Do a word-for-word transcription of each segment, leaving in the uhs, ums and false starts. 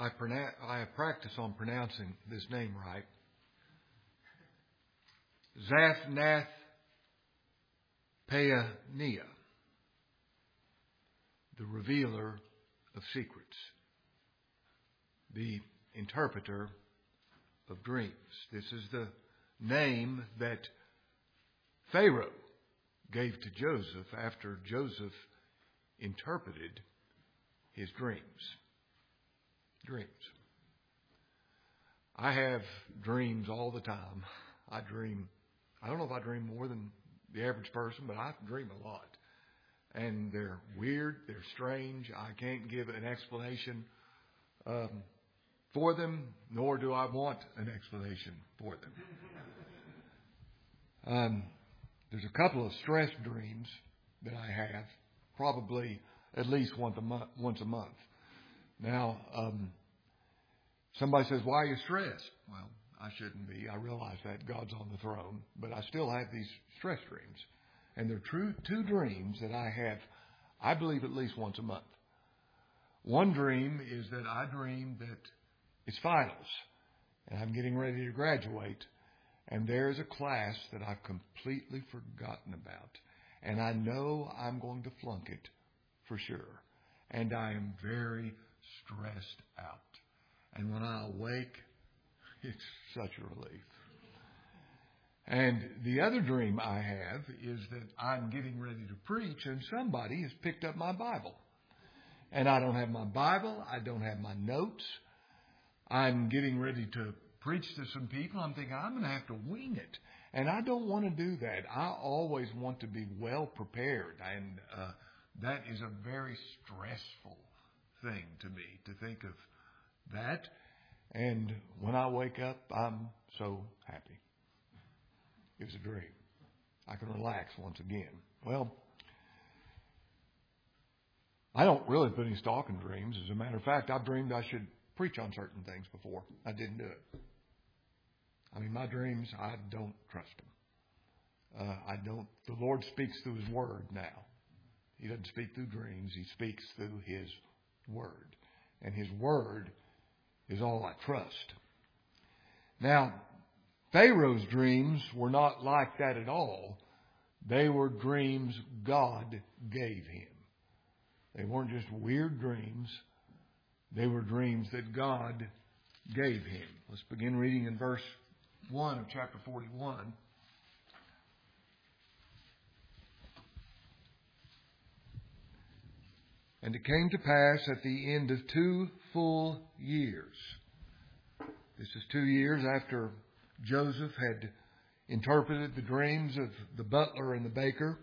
I, pronounce, I have practiced on pronouncing this name right. Zaphnath Paaneah, the revealer of secrets, the interpreter of dreams. This is the name that Pharaoh gave to Joseph after Joseph interpreted his dreams. Dreams. I have dreams all the time. I dream, I don't know if I dream more than the average person, but I dream a lot. And they're weird, they're strange. I can't give an explanation um, for them, nor do I want an explanation for them. Um, there's a couple of stress dreams that I have, probably at least once a month. Once a month. Now, um, somebody says, "Why are you stressed?" Well, I shouldn't be. I realize that God's on the throne, but I still have these stress dreams, and they're true two dreams that I have, I believe, at least once a month. One dream is that I dream that it's finals, and I'm getting ready to graduate. And there's a class that I've completely forgotten about. And I know I'm going to flunk it for sure. And I am very stressed out. And when I awake, it's such a relief. And the other dream I have is that I'm getting ready to preach and somebody has picked up my Bible. And I don't have my Bible. I don't have my notes. I'm getting ready to preach to some people. I'm thinking, I'm going to have to wing it. And I don't want to do that. I always want to be well prepared. And uh, that is a very stressful thing to me, to think of that. And when I wake up, I'm so happy. It was a dream. I can relax once again. Well, I don't really put any stock in dreams. As a matter of fact, I've dreamed I should preach on certain things before. I didn't do it. I mean, my dreams, I don't trust them. Uh, I don't. The Lord speaks through His Word now. He doesn't speak through dreams. He speaks through His Word. And His Word is all I trust. Now, Pharaoh's dreams were not like that at all. They were dreams God gave him. They weren't just weird dreams. They were dreams that God gave him. Let's begin reading in verse one of chapter forty-one. And it came to pass at the end of two full years. This is two years after Joseph had interpreted the dreams of the butler and the baker.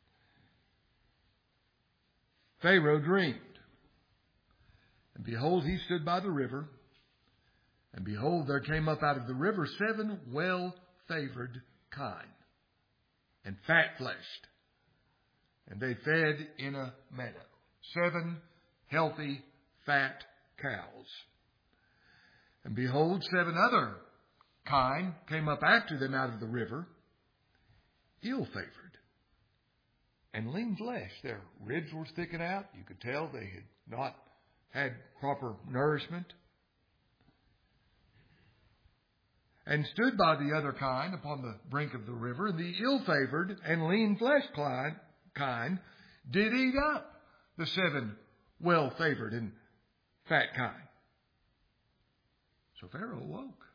Pharaoh dreamed. And behold, he stood by the river. And behold, there came up out of the river seven well-favored kine, and fat-fleshed. And they fed in a meadow. Seven healthy, fat cows. And behold, seven other kine came up after them out of the river, ill-favored, and lean-fleshed. Their ribs were sticking out. You could tell they had not had proper nourishment. And stood by the other kine upon the brink of the river, and the ill-favored and lean-fleshed kine did eat up the seven well-favored and fat kine. So Pharaoh awoke.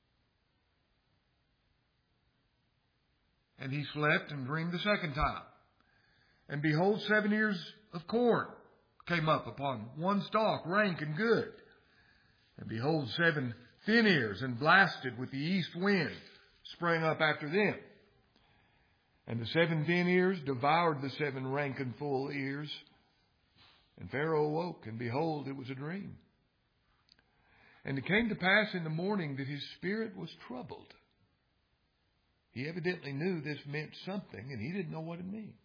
And he slept and dreamed the second time. And behold, seven ears of corn came up upon one stalk, rank and good. And behold, seven thin ears, and blasted with the east wind, sprang up after them. And the seven thin ears devoured the seven rank and full ears. And Pharaoh awoke, and behold, it was a dream. And it came to pass in the morning that his spirit was troubled. He evidently knew this meant something, and he didn't know what it meant.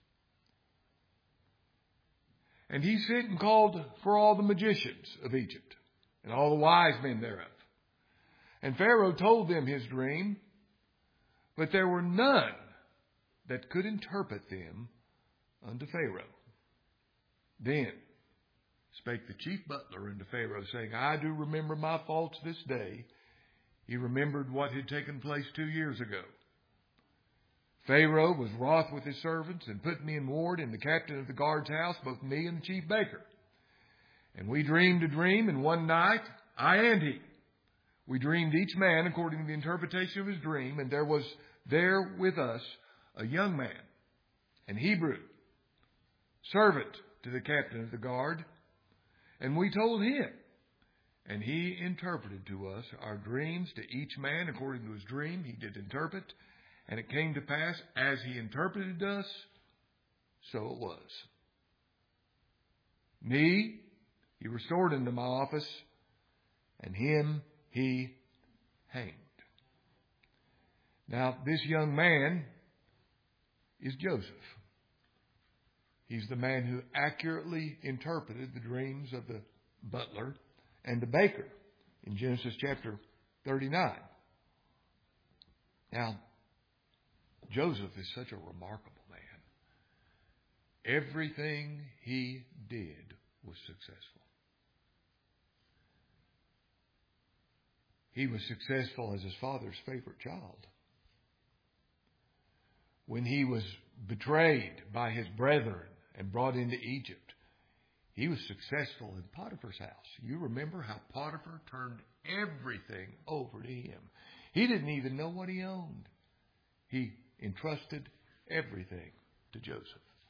And he sent and called for all the magicians of Egypt, and all the wise men thereof. And Pharaoh told them his dream, but there were none that could interpret them unto Pharaoh. Then spake the chief butler unto Pharaoh, saying, I do remember my faults this day. He remembered what had taken place two years ago. Pharaoh was wroth with his servants and put me in ward in the captain of the guard's house, both me and the chief baker. And we dreamed a dream, and one night, I and he, we dreamed each man according to the interpretation of his dream, and there was there with us a young man, an Hebrew, servant to the captain of the guard, and we told him, and he interpreted to us our dreams, to each man according to his dream he did interpret, and it came to pass, as he interpreted to us, so it was. Me he restored into my office, and him he hanged. Now, this young man is Joseph. He's the man who accurately interpreted the dreams of the butler and the baker in Genesis chapter thirty-nine. Now, Joseph is such a remarkable man. Everything he did was successful. He was successful as his father's favorite child. When he was betrayed by his brethren and brought into Egypt, he was successful in Potiphar's house. You remember how Potiphar turned everything over to him. He didn't even know what he owned. He entrusted everything to Joseph.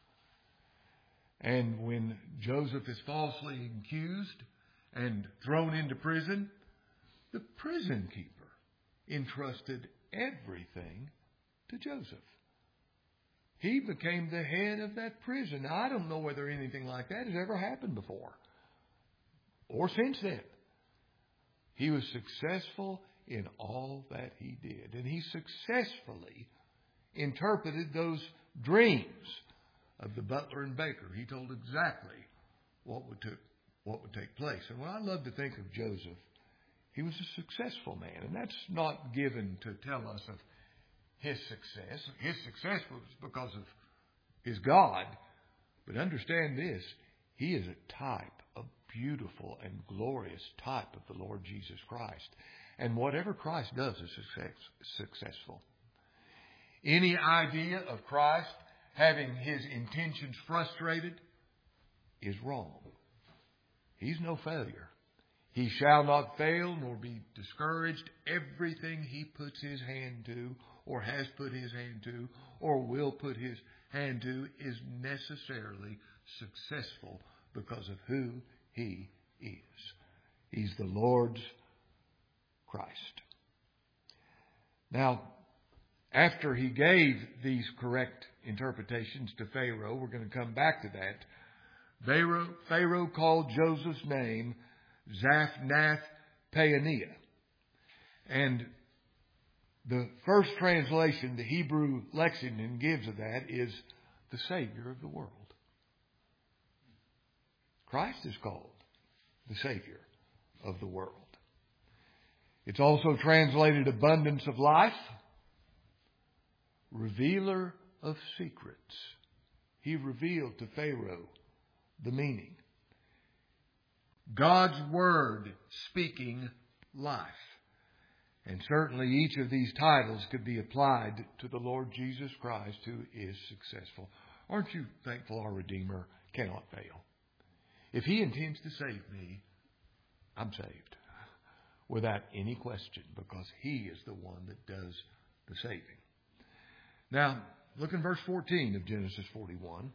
And when Joseph is falsely accused and thrown into prison, the prison keeper entrusted everything to Joseph. He became the head of that prison. Now, I don't know whether anything like that has ever happened before or since then. He was successful in all that he did. And he successfully interpreted those dreams of the butler and baker. He told exactly what would, took, what would take place. And when I love to think of Joseph, he was a successful man. And that's not given to tell us of his success. His success was because of his God. But understand this, he is a type, a beautiful and glorious type of the Lord Jesus Christ. And whatever Christ does is success, successful. Any idea of Christ having his intentions frustrated is wrong. He's no failure. He shall not fail nor be discouraged. Everything he puts his hand to, or has put his hand to, or will put his hand to, is necessarily successful because of who he is. He's the Lord's Christ. Now, after he gave these correct interpretations to Pharaoh, we're going to come back to that. Pharaoh, Pharaoh called Joseph's name Zaphnath-Paaneah. And the first translation the Hebrew lexicon gives of that is the Savior of the world. Christ is called the Savior of the world. It's also translated abundance of life, revealer of secrets. He revealed to Pharaoh the meaning. God's Word speaking life. And certainly each of these titles could be applied to the Lord Jesus Christ, who is successful. Aren't you thankful our Redeemer cannot fail? If He intends to save me, I'm saved. Without any question, because He is the one that does the saving. Now, look in verse fourteen of Genesis forty-one.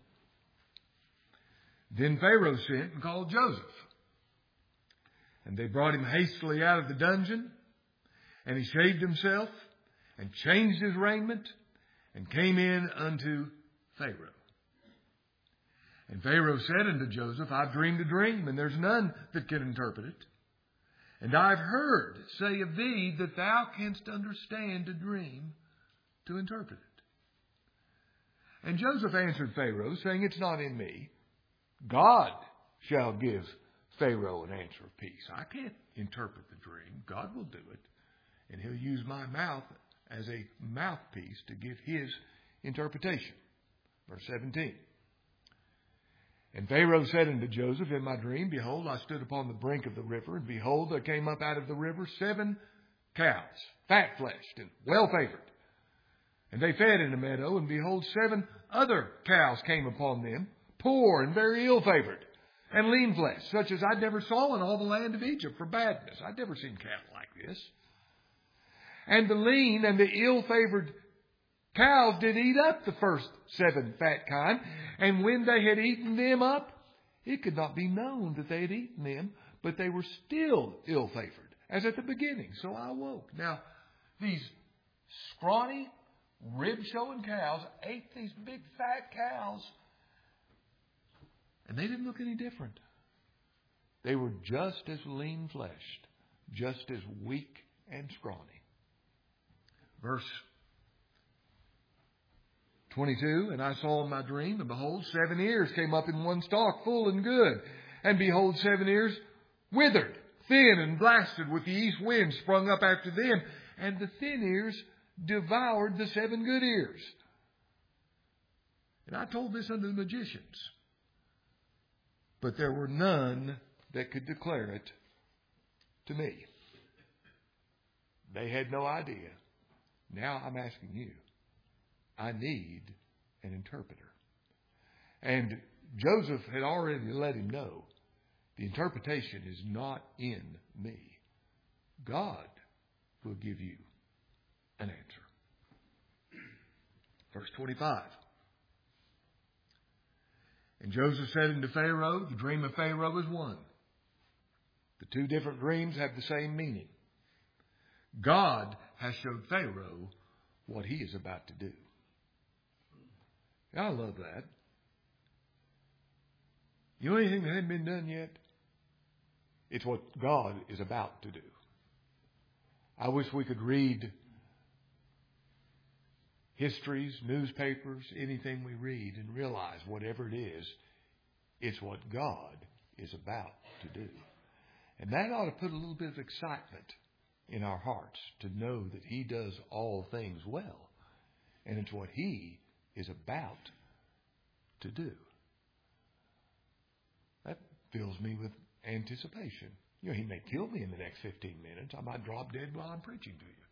Then Pharaoh sent and called Joseph. And they brought him hastily out of the dungeon. And he shaved himself and changed his raiment and came in unto Pharaoh. And Pharaoh said unto Joseph, I've dreamed a dream, and there's none that can interpret it. And I've heard say of thee that thou canst understand a dream to interpret it. And Joseph answered Pharaoh, saying, it's not in me. God shall give Pharaoh an answer of peace. I can't interpret the dream. God will do it. And He'll use my mouth as a mouthpiece to give His interpretation. Verse seventeen. And Pharaoh said unto Joseph in my dream, Behold, I stood upon the brink of the river, and behold, there came up out of the river seven cows, fat-fleshed and well-favored. And they fed in the meadow, and behold, seven other cows came upon them, poor and very ill-favored, and lean-fleshed, such as I never saw in all the land of Egypt for badness. I'd never seen cattle like this. And the lean and the ill-favored cows did eat up the first seven fat kine, and when they had eaten them up, it could not be known that they had eaten them, but they were still ill-favored, as at the beginning. So I awoke. Now, these scrawny, rib-showing cows ate these big fat cows, and they didn't look any different. They were just as lean-fleshed, just as weak and scrawny. Verse twenty-two, and I saw in my dream, and behold, seven ears came up in one stalk, full and good. And behold, seven ears withered, thin and blasted, with the east wind sprung up after them. And the thin ears devoured the seven good ears. And I told this unto the magicians, but there were none that could declare it to me. They had no idea. Now I'm asking you. I need an interpreter. And Joseph had already let him know the interpretation is not in me. God will give you an answer. Verse twenty-five. And Joseph said unto Pharaoh, the dream of Pharaoh is one. The two different dreams have the same meaning. God has showed Pharaoh what he is about to do. I love that. You know anything that hasn't been done yet? It's what God is about to do. I wish we could read histories, newspapers, anything we read, and realize whatever it is, it's what God is about to do. And that ought to put a little bit of excitement in our hearts to know that He does all things well. And it's what He is about to do. That fills me with anticipation. You know, He may kill me in the next fifteen minutes. I might drop dead while I'm preaching to you.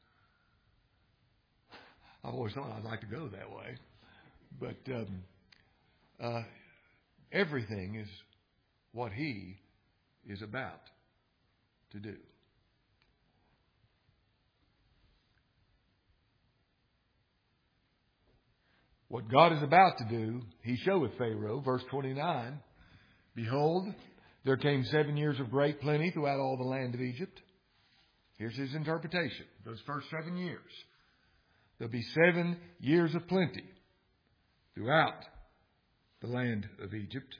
I've always thought I'd like to go that way. But um, uh, everything is what He is about to do. What God is about to do, He showeth Pharaoh. Verse twenty-nine, Behold, there came seven years of great plenty throughout all the land of Egypt. Here's his interpretation. Those first seven years. There'll be seven years of plenty throughout the land of Egypt.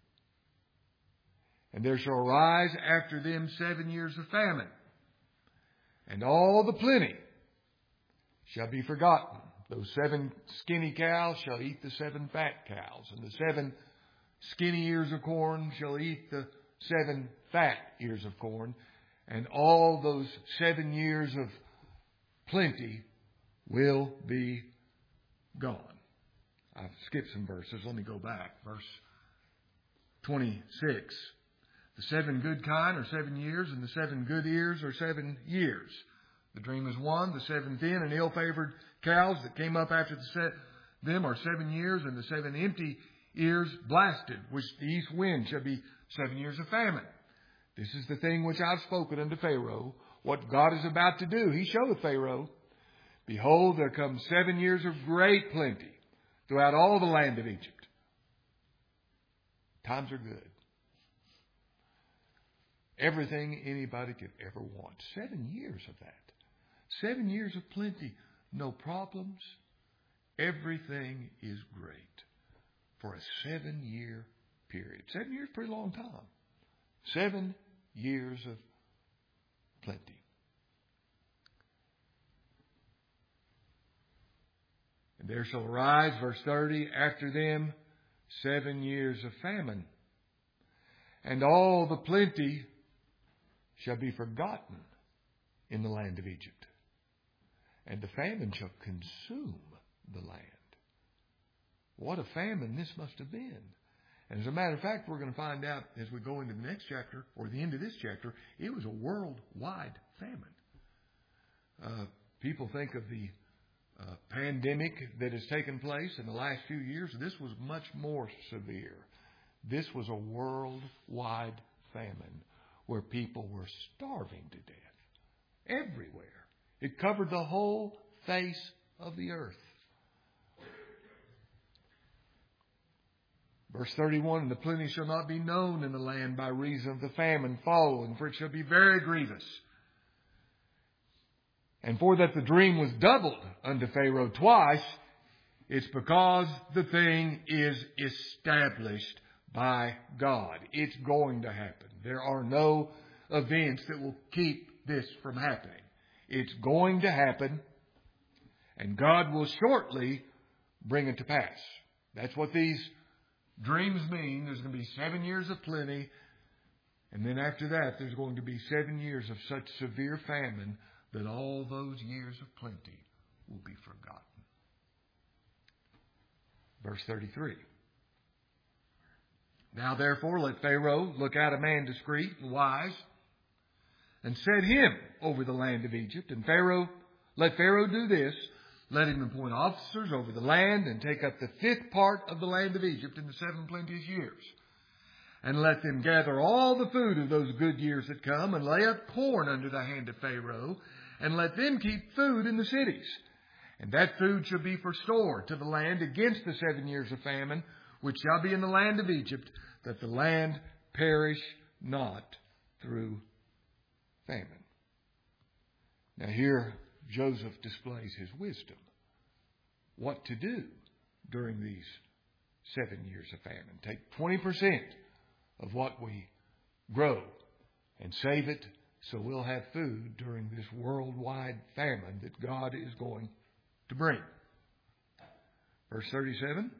And there shall arise after them seven years of famine. And all the plenty shall be forgotten. Those seven skinny cows shall eat the seven fat cows, and the seven skinny ears of corn shall eat the seven fat ears of corn, and all those seven years of plenty will be gone. I've skipped some verses. Let me go back. Verse twenty-six. The seven good kine are seven years, and the seven good ears are seven years. The dream is one. The seven thin and ill-favored cows that came up after the set, them are seven years, and the seven empty ears blasted, which the east wind shall be seven years of famine. This is the thing which I've spoken unto Pharaoh, what God is about to do. He showeth Pharaoh, Behold, there come seven years of great plenty throughout all the land of Egypt. Times are good. Everything anybody could ever want. Seven years of that. Seven years of plenty. No problems. Everything is great for a seven-year period. Seven years is a pretty long time. Seven years of plenty. And there shall arise, verse thirty, after them seven years of famine. And all the plenty shall be forgotten in the land of Egypt. And the famine shall consume the land. What a famine this must have been. And as a matter of fact, we're going to find out as we go into the next chapter, or the end of this chapter, it was a worldwide famine. Uh, people think of the uh, pandemic that has taken place in the last few years. This was much more severe. This was a worldwide famine where people were starving to death everywhere. It covered the whole face of the earth. Verse thirty-one, and the plenty shall not be known in the land by reason of the famine following, for it shall be very grievous. And for that the dream was doubled unto Pharaoh twice, it's because the thing is established by God. It's going to happen. There are no events that will keep this from happening. It's going to happen, and God will shortly bring it to pass. That's what these dreams mean. There's going to be seven years of plenty, and then after that there's going to be seven years of such severe famine that all those years of plenty will be forgotten. Verse thirty-three. Now therefore let Pharaoh look out a man discreet and wise, and set him over the land of Egypt. And Pharaoh, let Pharaoh do this. Let him appoint officers over the land, and take up the fifth part of the land of Egypt in the seven plenteous years. And let them gather all the food of those good years that come, and lay up corn under the hand of Pharaoh, and let them keep food in the cities. And that food shall be for store to the land against the seven years of famine, which shall be in the land of Egypt, that the land perish not through famine. Now here Joseph displays his wisdom. What to do during these seven years of famine. Take twenty percent of what we grow and save it so we'll have food during this worldwide famine that God is going to bring. Verse thirty-seven.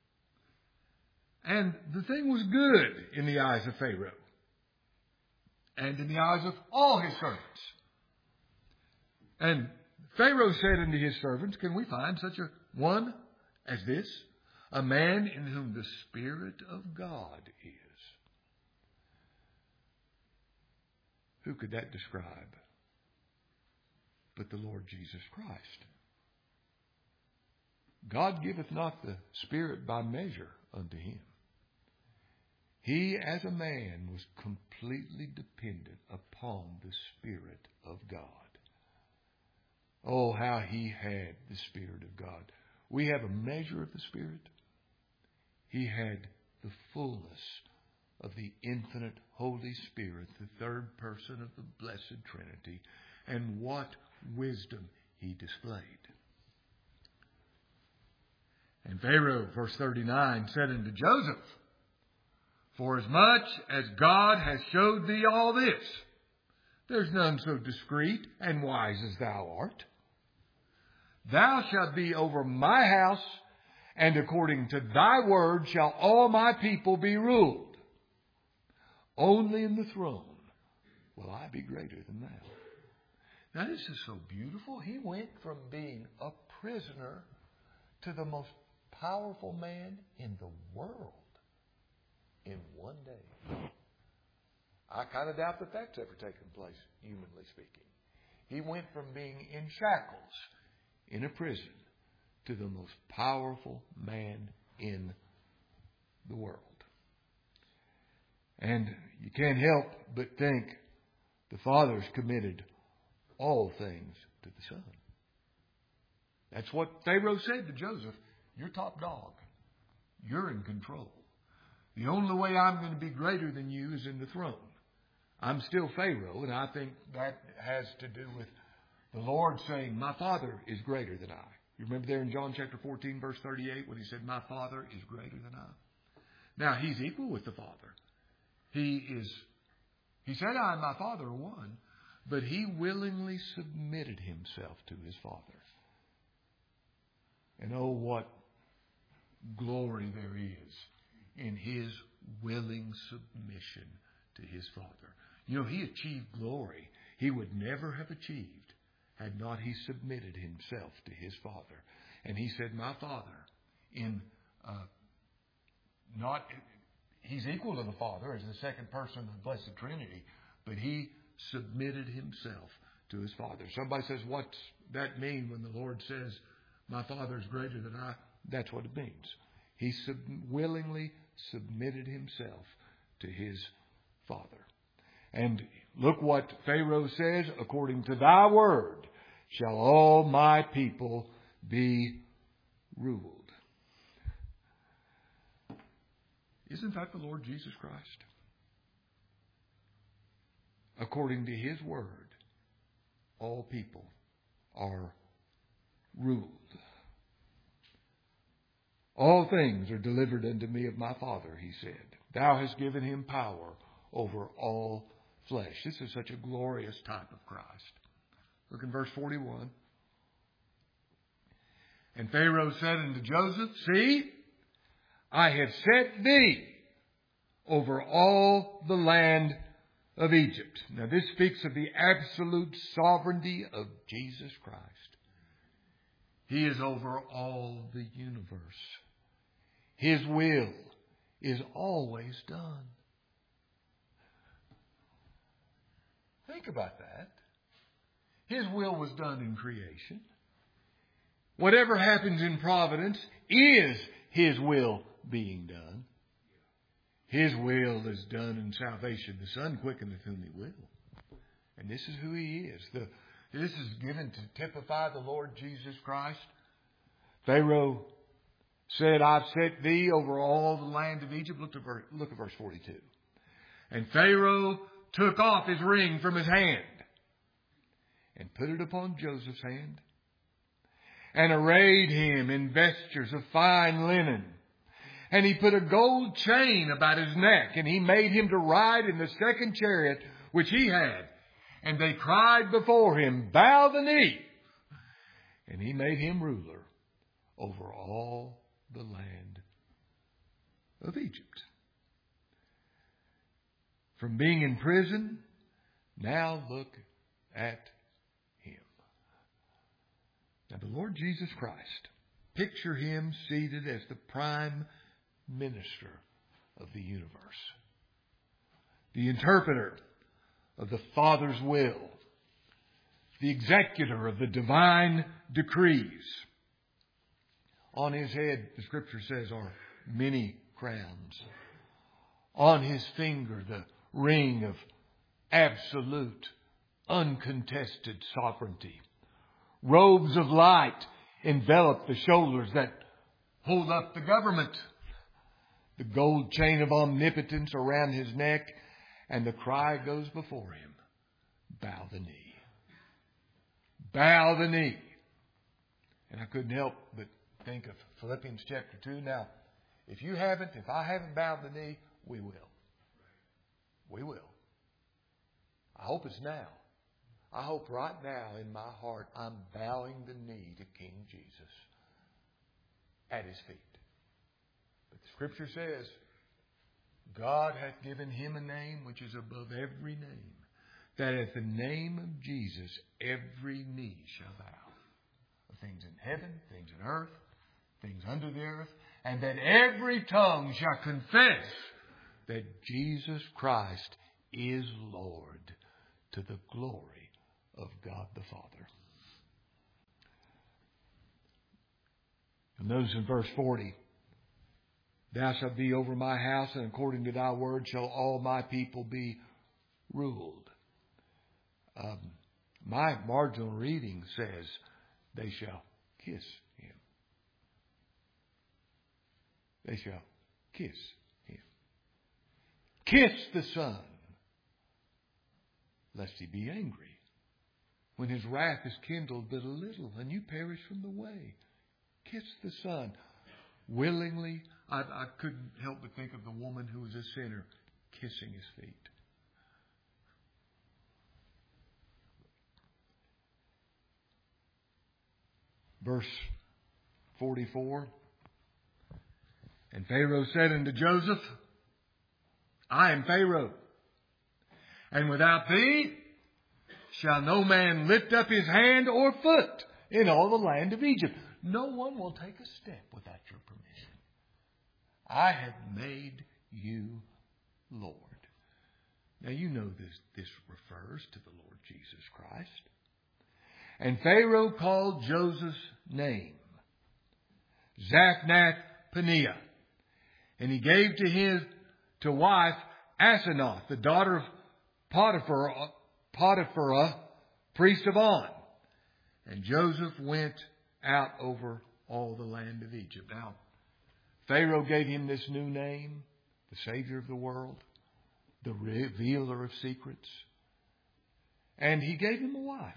And the thing was good in the eyes of Pharaoh, and in the eyes of all his servants. And Pharaoh said unto his servants, can we find such a one as this? A man in whom the Spirit of God is. Who could that describe but the Lord Jesus Christ? God giveth not the Spirit by measure unto him. He, as a man, was completely dependent upon the Spirit of God. Oh, how he had the Spirit of God. We have a measure of the Spirit. He had the fullness of the infinite Holy Spirit, the third person of the Blessed Trinity. And what wisdom he displayed. And Pharaoh, verse thirty-nine, said unto Joseph, forasmuch as God has showed thee all this, there's none so discreet and wise as thou art. Thou shalt be over my house, and according to thy word shall all my people be ruled. Only in the throne will I be greater than thou. Now this is so beautiful. He went from being a prisoner to the most powerful man in the world in one day. I kind of doubt that that's ever taken place, humanly speaking. He went from being in shackles in a prison to the most powerful man in the world. And you can't help but think the Father's committed all things to the Son. That's what Pharaoh said to Joseph. You're top dog. You're in control. The only way I'm going to be greater than you is in the throne. I'm still Pharaoh, and I think that has to do with the Lord saying, my Father is greater than I. You remember there in John chapter fourteen, verse thirty-eight, when he said, my Father is greater than I. Now, he's equal with the Father. He is, he said, I and my Father are one, but he willingly submitted himself to his Father. And oh, what glory there is in his willing submission to his Father. You know, he achieved glory he would never have achieved had not he submitted himself to his Father. And he said, my Father, in uh, not He's equal to the Father as the second person of the Blessed Trinity, but He submitted Himself to His Father. Somebody says, what's that mean when the Lord says, my Father is greater than I? That's what it means. He sub- willingly submitted Himself to His Father. And look what Pharaoh says, according to thy word shall all my people be ruled. Isn't that the Lord Jesus Christ? According to His word, all people are ruled. All things are delivered unto me of my Father, He said. Thou hast given Him power over all flesh. This is such a glorious type of Christ. Look in verse forty-one. And Pharaoh said unto Joseph, see, I have set thee over all the land of Egypt. Now this speaks of the absolute sovereignty of Jesus Christ. He is over all the universe. His will is always done. Think about that. His will was done in creation. Whatever happens in providence is His will being done. His will is done in salvation. The Son quickeneth whom He will. And this is who He is. The, this is given to typify the Lord Jesus Christ. Pharaoh said, I've set thee over all the land of Egypt. Look, to verse, look at verse forty-two. And Pharaoh took off his ring from his hand and put it upon Joseph's hand and arrayed him in vestures of fine linen. And he put a gold chain about his neck, and he made him to ride in the second chariot which he had. And they cried before him, bow the knee. And he made him ruler over all the land of Egypt. From being in prison, now look at Him. Now the Lord Jesus Christ, picture Him seated as the prime minister of the universe, the interpreter of the Father's will, the executor of the divine decrees. On His head, the Scripture says, are many crowns. On His finger, the ring of absolute, uncontested sovereignty. Robes of light envelop the shoulders that hold up the government. The gold chain of omnipotence around His neck, and the cry goes before Him, bow the knee. Bow the knee. And I couldn't help but think of Philippians chapter two. Now, if you haven't, if I haven't bowed the knee, we will. We will. I hope it's now. I hope right now in my heart I'm bowing the knee to King Jesus at His feet. But the Scripture says, God hath given Him a name which is above every name, that at the name of Jesus every knee shall bow. Of things in heaven, things in earth, things under the earth, and that every tongue shall confess that Jesus Christ is Lord, to the glory of God the Father. And notice in verse forty, thou shalt be over my house, and according to thy word shall all my people be ruled. Um, my marginal reading says they shall kiss Him. They shall kiss Him. Kiss the Son, lest He be angry, when His wrath is kindled but a little, and you perish from the way. Kiss the Son. Willingly, I, I couldn't help but think of the woman who was a sinner kissing His feet. Verse forty-four. And Pharaoh said unto Joseph, I am Pharaoh, and without thee shall no man lift up his hand or foot in all the land of Egypt. No one will take a step without your permission. I have made you Lord. Now you know this, this refers to the Lord Jesus Christ. And Pharaoh called Joseph's name Zaphnath-Paneah. And he gave to his to wife Asenath, the daughter of Potiphar, Potiphar, priest of On. And Joseph went out over all the land of Egypt. Now, Pharaoh gave him this new name, the Savior of the world, the revealer of secrets. And he gave him a wife.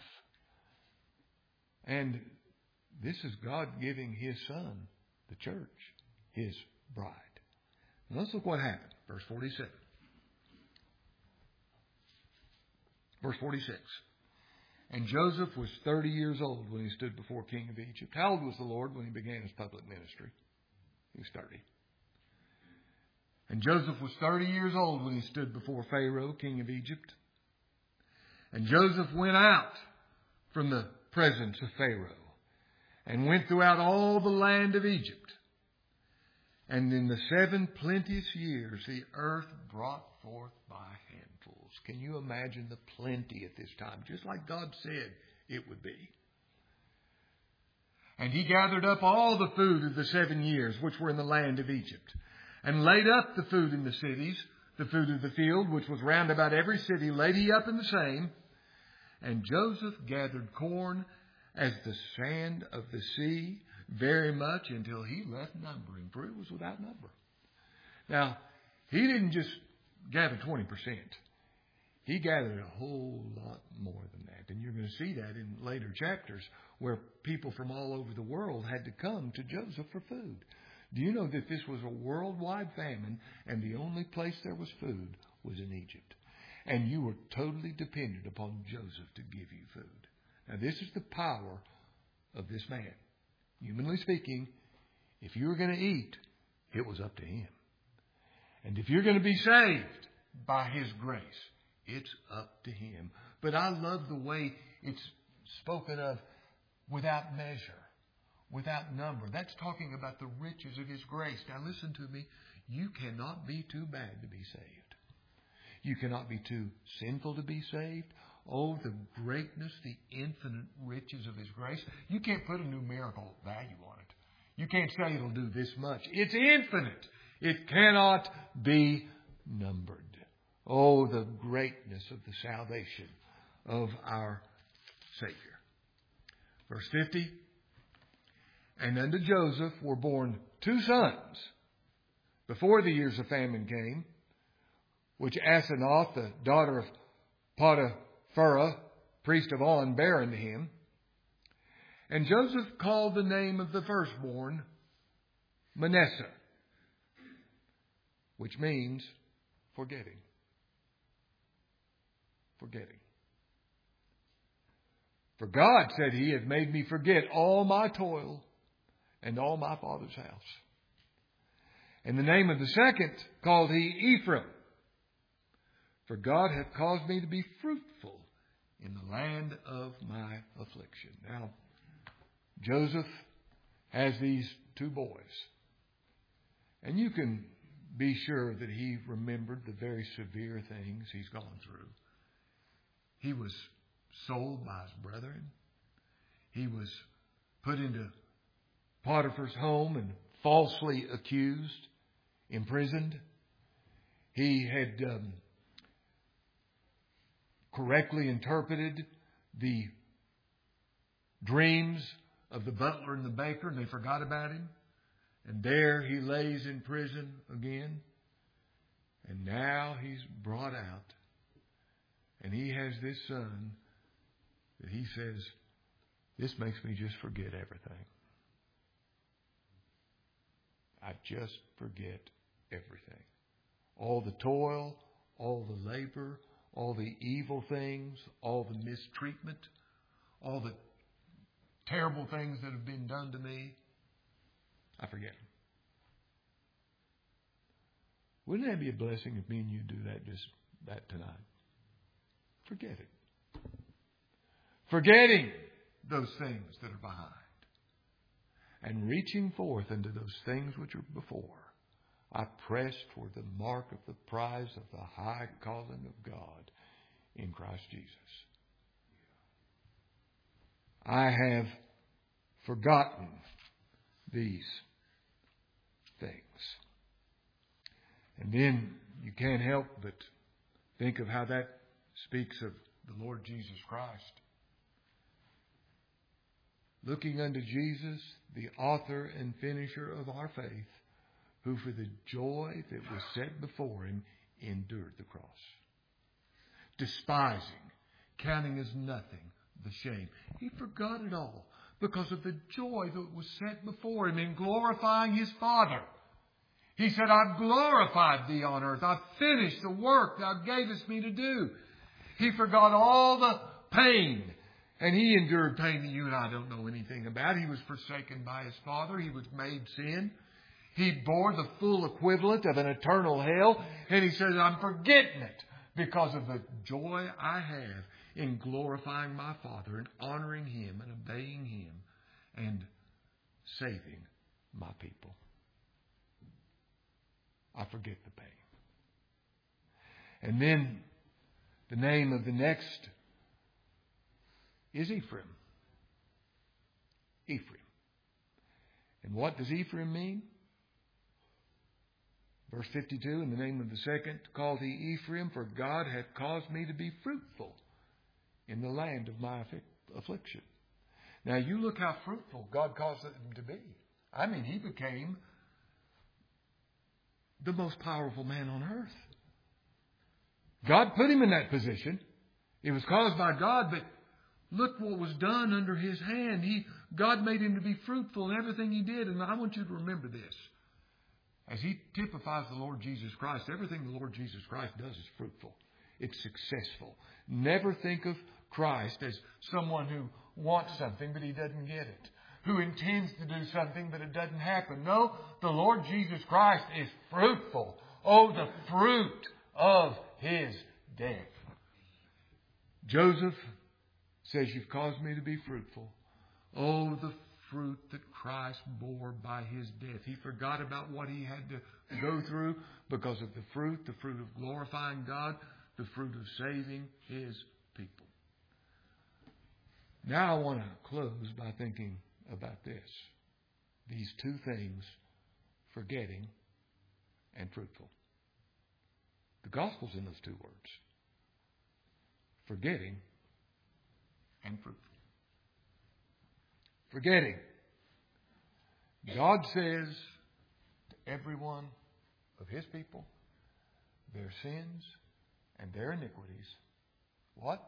And this is God giving His Son, the church, His bride. And let's look what happened. Verse forty-seven. Verse forty-six. And Joseph was thirty years old when he stood before King of Egypt. How old was the Lord when He began His public ministry? He was thirty. And Joseph was thirty years old when he stood before Pharaoh, king of Egypt. And Joseph went out from the presence of Pharaoh and went throughout all the land of Egypt. And in the seven plenteous years, the earth brought forth by handfuls. Can you imagine the plenty at this time? Just like God said it would be. And he gathered up all the food of the seven years which were in the land of Egypt, and laid up the food in the cities, the food of the field, which was round about every city, laid he up in the same. And Joseph gathered corn as the sand of the sea, very much, until he left numbering, for it was without number. Now, he didn't just gather twenty percent. He gathered a whole lot more than that. And you're going to see that in later chapters, where people from all over the world had to come to Joseph for food. Do you know that this was a worldwide famine, and the only place there was food was in Egypt? And you were totally dependent upon Joseph to give you food. Now, this is the power of this man. Humanly speaking, if you were going to eat, it was up to him. And if you're going to be saved by His grace, it's up to him. But I love the way it's spoken of without measure, without number. That's talking about the riches of His grace. Now listen to me. You cannot be too bad to be saved. You cannot be too sinful to be saved. Oh, the greatness, the infinite riches of His grace. You can't put a numerical value on it. You can't say it'll do this much. It's infinite. It cannot be numbered. Oh, the greatness of the salvation of our Savior. Verse fifty. And unto Joseph were born two sons before the years of famine came, which Asenath, the daughter of Potiphar, priest of On, bare unto him. And Joseph called the name of the firstborn Manasseh, which means forgetting. Forgetting. For God, said he, hath made me forget all my toil and all my father's house. And the name of the second called he Ephraim. For God hath caused me to be fruitful in the land of my affliction. Now, Joseph has these two boys. And you can be sure that he remembered the very severe things he's gone through. He was sold by his brethren. He was put into Potiphar's home and falsely accused, imprisoned. He had um, correctly interpreted the dreams of the butler and the baker, and they forgot about him. And there he lays in prison again. And now he's brought out. And he has this son that he says, this makes me just forget everything. I just forget everything. All the toil, all the labor, all the evil things, all the mistreatment, all the terrible things that have been done to me, I forget them. Wouldn't that be a blessing if me and you do that just that tonight? Forget it. Forgetting those things that are behind. And reaching forth into those things which are before. I press toward the mark of the prize of the high calling of God in Christ Jesus. I have forgotten these things. And then you can't help but think of how that speaks of the Lord Jesus Christ. Looking unto Jesus, the author and finisher of our faith, who for the joy that was set before him endured the cross, despising, counting as nothing, the shame. He forgot it all because of the joy that was set before him in glorifying his Father. He said, I've glorified thee on earth. I've finished the work thou gavest me to do. He forgot all the pain. And he endured pain that you and I don't know anything about. He was forsaken by his Father. He was made sin. He bore the full equivalent of an eternal hell. And he says, I'm forgetting it because of the joy I have in glorifying my Father and honoring him and obeying him and saving my people. I forget the pain. And then the name of the next is Ephraim. Ephraim. And what does Ephraim mean? Verse fifty-two, in the name of the second, called he Ephraim, for God hath caused me to be fruitful in the land of my affliction. Now you look how fruitful God caused him to be. I mean, he became the most powerful man on earth. God put him in that position. It was caused by God, but look what was done under his hand. He, God made him to be fruitful in everything he did. And I want you to remember this. As he typifies the Lord Jesus Christ, everything the Lord Jesus Christ does is fruitful. It's successful. Never think of Christ as someone who wants something but he doesn't get it. Who intends to do something but it doesn't happen. No, the Lord Jesus Christ is fruitful. Oh, the fruit of his death. Joseph says, you've caused me to be fruitful. Oh, the fruit that Christ bore by his death. He forgot about what he had to go through because of the fruit, the fruit of glorifying God, the fruit of saving his people. Now I want to close by thinking about this. These two things, forgetting and fruitful. The gospel's in those two words. Forgetting and fruitful. Forgetting. God says to every one of his people, their sins and their iniquities, what?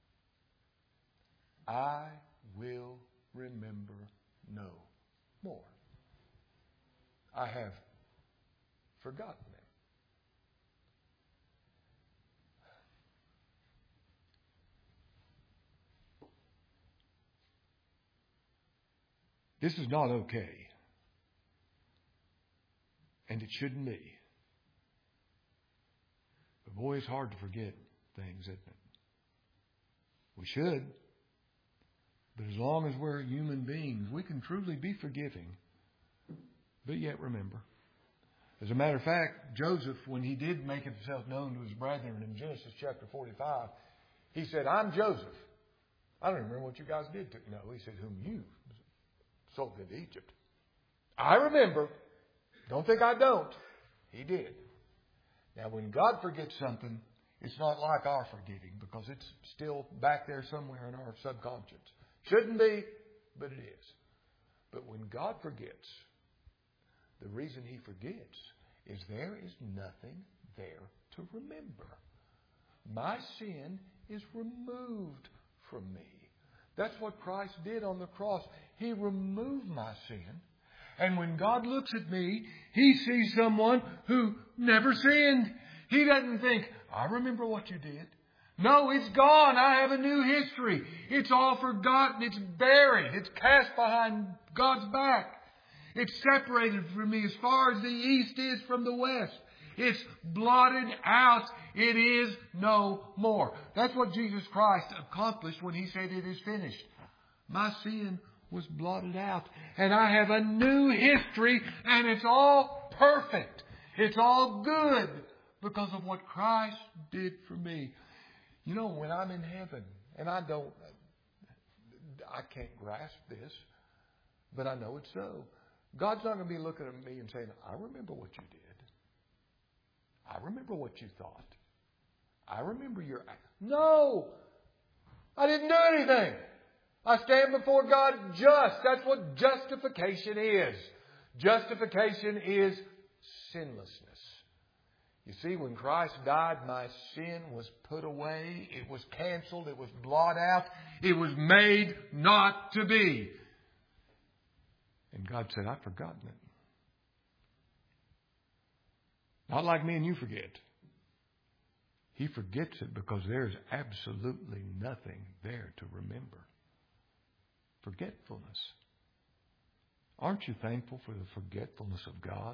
I will remember no more. I have forgotten them. This is not okay. And it shouldn't be. But boy, it's hard to forget things, isn't it? We should. But as long as we're human beings, we can truly be forgiving, but yet remember. As a matter of fact, Joseph, when he did make himself known to his brethren in Genesis chapter forty-five, he said, I'm Joseph. I don't remember what you guys did to me. No, he said, whom you sold into Egypt. I remember. Don't think I don't. He did. Now, when God forgets something, it's not like our forgiving because it's still back there somewhere in our subconscious. Shouldn't be, but it is. But when God forgets, the reason he forgets is there is nothing there to remember. My sin is removed from me. That's what Christ did on the cross. He removed my sin. And when God looks at me, he sees someone who never sinned. He doesn't think, I remember what you did. No, it's gone. I have a new history. It's all forgotten. It's buried. It's cast behind God's back. It's separated from me as far as the east is from the west. It's blotted out. It is no more. That's what Jesus Christ accomplished when he said it is finished. My sin was blotted out. And I have a new history, and it's all perfect. It's all good because of what Christ did for me. You know, when I'm in heaven, and I don't, I can't grasp this, but I know it's so. God's not going to be looking at me and saying, I remember what you did. I remember what you thought. I remember your act. No! I didn't do anything. I stand before God just. That's what justification is. Justification is sinlessness. You see, when Christ died, my sin was put away. It was canceled. It was blotted out. It was made not to be. And God said, I've forgotten it. Not like me and you forget. He forgets it because there's absolutely nothing there to remember. Forgetfulness. Aren't you thankful for the forgetfulness of God?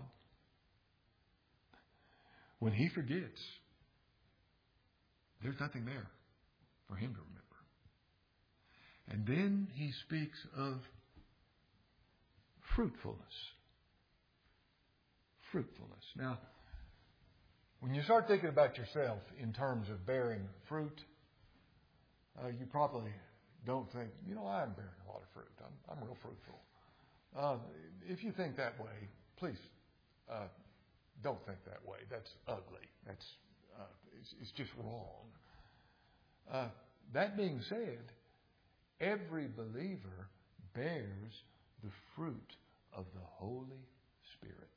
When He forgets, there's nothing there for Him to remember. And then He speaks of fruitfulness. Fruitfulness. Now, when you start thinking about yourself in terms of bearing fruit, uh, you probably don't think, you know, I'm bearing a lot of fruit. I'm, I'm real fruitful. Uh, if you think that way, please uh, don't think that way. That's ugly. That's uh, it's, it's just wrong. Uh, that being said, every believer bears the fruit of the Holy Spirit.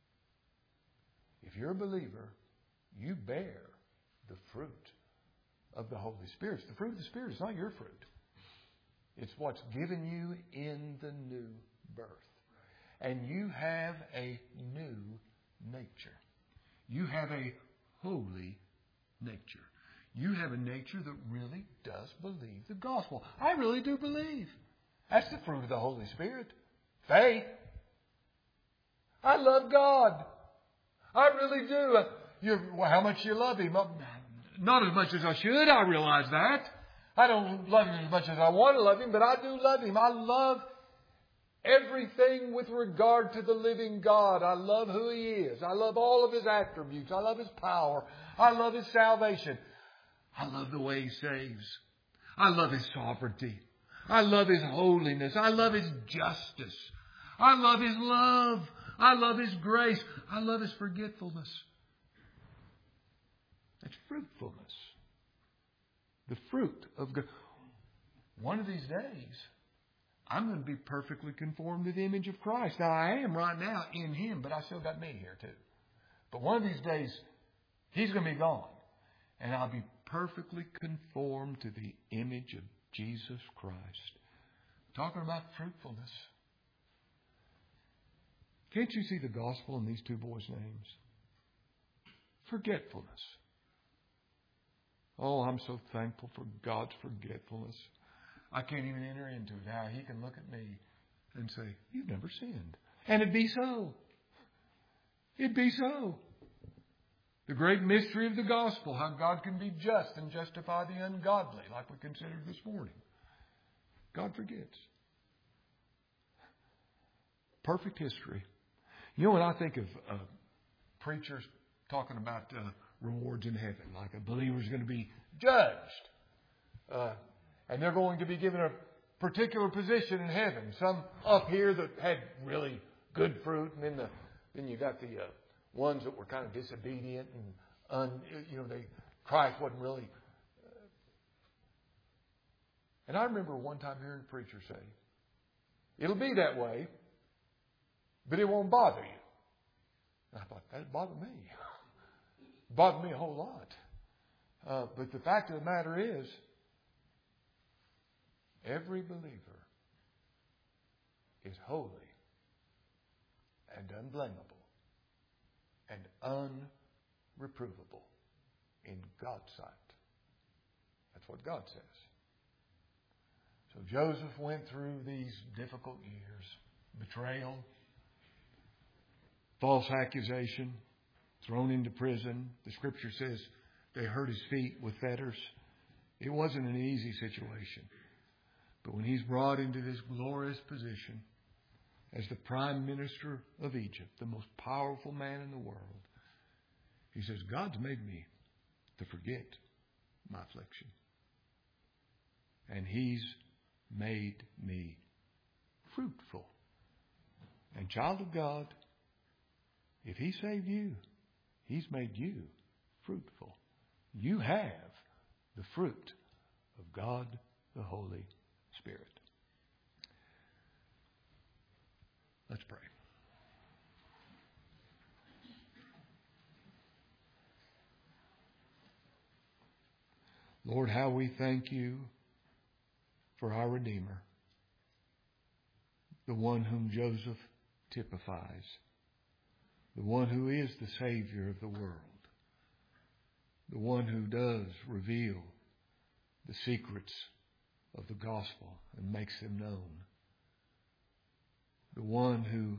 If you're a believer, you bear the fruit of the Holy Spirit. The fruit of the Spirit is not your fruit. It's what's given you in the new birth. And you have a new nature. You have a holy nature. You have a nature that really does believe the gospel. I really do believe. That's the fruit of the Holy Spirit. Faith. I love God. I really do. You, well, how much you love Him? Not as much as I should. I realize that. I don't love Him as much as I want to love Him, but I do love Him. I love everything with regard to the living God. I love who He is. I love all of His attributes. I love His power. I love His salvation. I love the way He saves. I love His sovereignty. I love His holiness. I love His justice. I love His love. I love His grace. I love His forgetfulness. That's fruitfulness. The fruit of God. One of these days, I'm going to be perfectly conformed to the image of Christ. Now, I am right now in Him, but I still got me here too. But one of these days, He's going to be gone. And I'll be perfectly conformed to the image of Jesus Christ. Talking about fruitfulness. Can't you see the gospel in these two boys' names? Forgetfulness. Oh, I'm so thankful for God's forgetfulness. I can't even enter into it. How He can look at me and say, you've never sinned. And it'd be so. It'd be so. The great mystery of the gospel, how God can be just and justify the ungodly, like we considered this morning. God forgets. Perfect history. You know, when I think of uh, preachers talking about uh, rewards in heaven, like a believer is going to be judged, uh, and they're going to be given a particular position in heaven. Some up here that had really good fruit, and then the then you got the uh, ones that were kind of disobedient and un, you know they Christ wasn't really. Uh, and I remember one time hearing a preacher say, "It'll be that way, but it won't bother you." And I thought, that'd bother me. It bothered me a whole lot. Uh, but the fact of the matter is, every believer is holy and unblameable and unreprovable in God's sight. That's what God says. So Joseph went through these difficult years. Betrayal, false accusation, thrown into prison. The Scripture says they hurt his feet with fetters. It wasn't an easy situation. But when he's brought into this glorious position as the Prime Minister of Egypt, the most powerful man in the world, He says, God's made me to forget my affliction. And He's made me fruitful. And child of God, if He saved you, He's made you fruitful. You have the fruit of God, the Holy Spirit. Let's pray. Lord, how we thank You for our Redeemer, the one whom Joseph typifies, the one who is the Savior of the world, the one who does reveal the secrets of the gospel and makes them known, the one who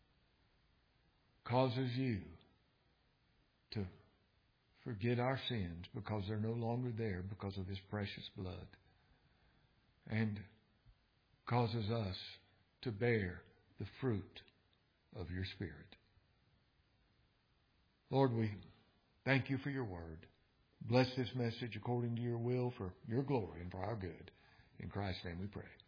causes You to forget our sins because they're no longer there because of His precious blood, and causes us to bear the fruit of Your Spirit. Lord, we thank You for Your word. Bless this message according to Your will for Your glory and for our good. In Christ's name we pray.